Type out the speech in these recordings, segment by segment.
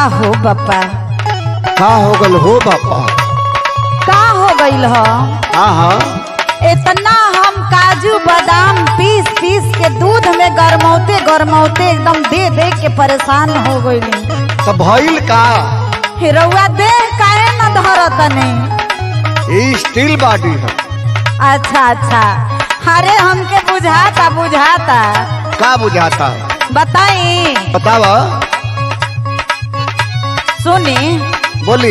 हो बापा का हो गल हो बापा? का हो गईल हो? हाँ हाँ इतना हम काजू बादाम पीस पीस के दूध में गरमौते गरमौते एकदम दे दे के परेशान हो गईली। तो भइल का? हिरौआ देह काहे न धरतने? ये स्टील बॉडी है। अच्छा अच्छा, अरे हमके बुझाता बुझाता। का बुझाता? बताई। बतावा। सुनी बोली।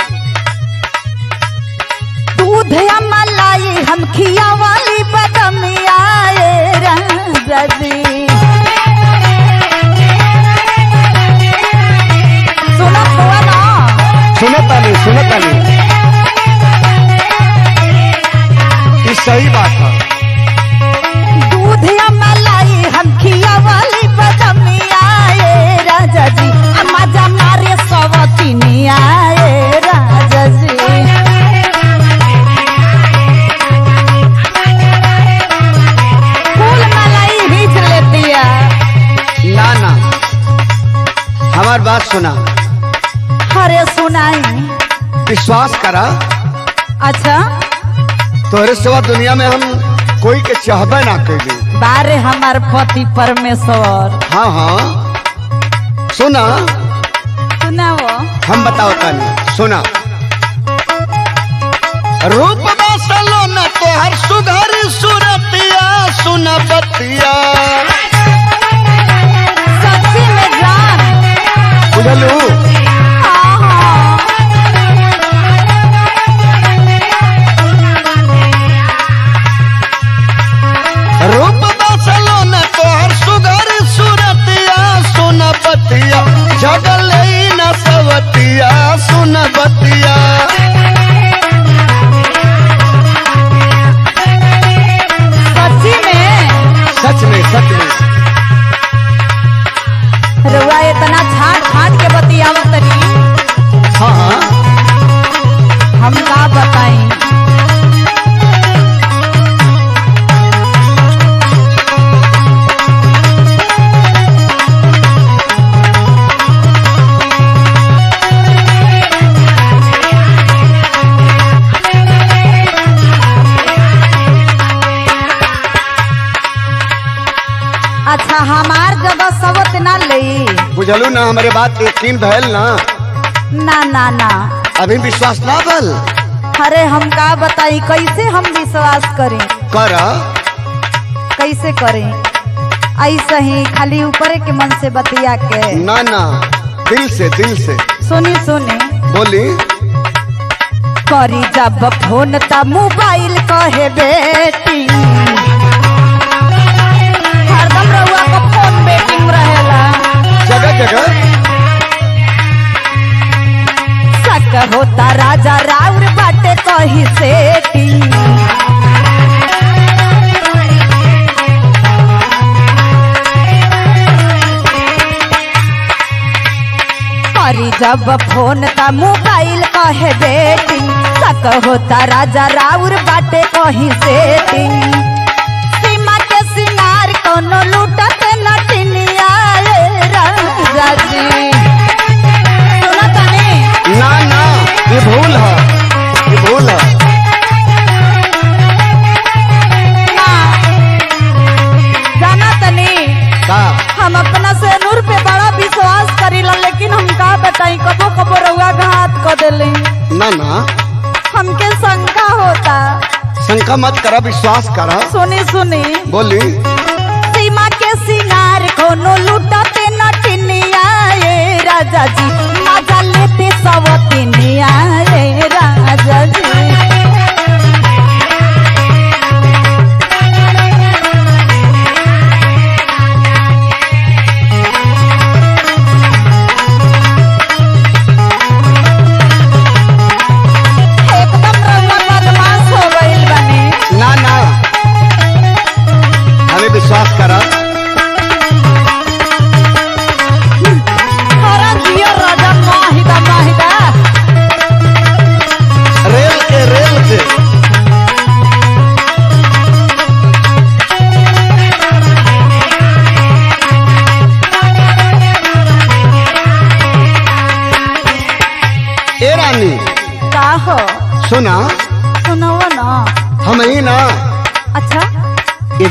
दूध या मलाई हम खिया वाली बदमिया राजा जी। सुनो हुआ ना? सुनतानी ये सही बात है। दूध या मलाई हम खिया वाली बदमिया राजा जी। मजा मारे सवतिनिया राजा जी। फूल मलाई भीज लेती है। ना हमार बात सुना। अरे सुनाई। विश्वास करा। अच्छा तोहरे सिवा दुनिया में हम कोई के चाहबे ना कैली। बारे हमार पति परमेश्वर। हाँ हाँ सुना। सुनाओ। हम बताओ तानी सुना। रूप बसलो न तोहर सुघर सूरतिया सुना बतिया। सच्ची में जान बुझलू? हाँ हाँ। रूप बसलो न तोहर सुघर सूरतिया सुना बतिया। जगल न सवतिया सुना बतिया। सच में सच में रुआ इतना छाट छाट के बतियावत तनी। हाँ हाँ हम का बताई। अच्छा हमार जगह सबत ना लई। बुझलू ना हमारे बात यकीन भैल ना? ना अभी विश्वास ना बल। अरे हम का बताई कैसे हम विश्वास करें? कर कैसे करें? ऐसे ही खाली ऊपर के मन से बतिया के। ना दिल से। सुनी सुनी बोली। करी जब फोन त मोबाइल कहे बेटी। हरदम रउआ का फोन बेटिंग रहेला। जगह सक होता राजा राउर बाटे कही सेटिंग। करी जब फोन त मोबाइल कहे बेटिंग। सक होता राजा राउर बाटे कही सेटिंग। सीमा के सिंगार कोनो लूटत नटनिया राजा जी। सुना तनी? ना ये भूल है। ना जाना तनी का? हम अपना से नूर पे बड़ा विश्वास करीला, लेकिन हम का बताई कबो कबो रउआ घात कर देली। ना हमके शंका होता। शंका मत करा, विश्वास करा। सुनी बोली। सीमा के सिंगार कोनो लूटते नटनिया राजा जी। मजा लेते सवतिनिया राजा जी। एकदम रउआ बदमाश हो गइल बानी। ना हमें विश्वास करा। जियो राजा माहिदा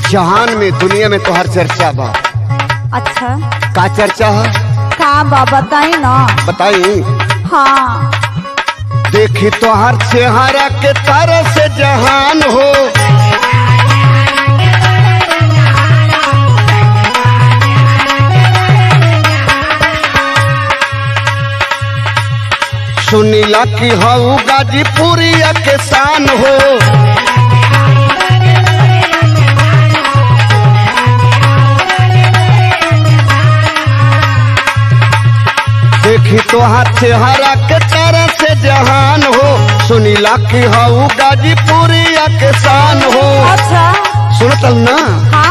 जहान में दुनिया में तोहर चर्चा बा। अच्छा का चर्चा है? का बा बताई ना। बताई। हाँ देखी तोहर चेहरा के तरह से जहान हो, सुनीला की हऊ गाजीपुरिया के शान हो। देखी तोहार चेहरा के तरह से जहान हो, सुनीला की हऊ गाजीपुरिया के शान हो। अच्छा सुनतल ना। हाँ